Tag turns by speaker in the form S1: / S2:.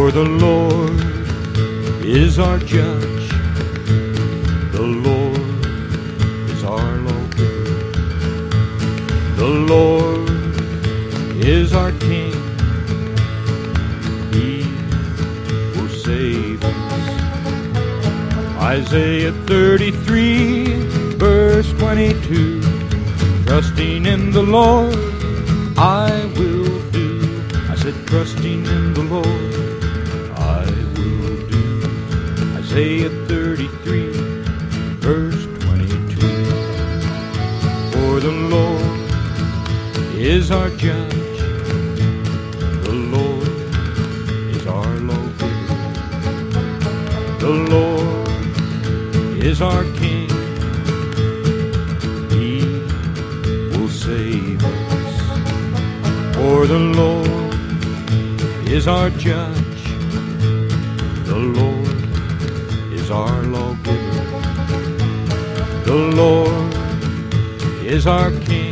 S1: For the Lord is our judge, the Lord is our lawgiver, the Lord is our King, He will save us. Isaiah 33, verse 22, trusting in the Lord I will do. I said trusting in the Lord I will do. Isaiah 33, verse 22. For the Lord is our judge, the Lord is our lawgiver, the Lord is our King, He will save us. For the Lord is our judge, the Lord is our lawgiver, the Lord is our King,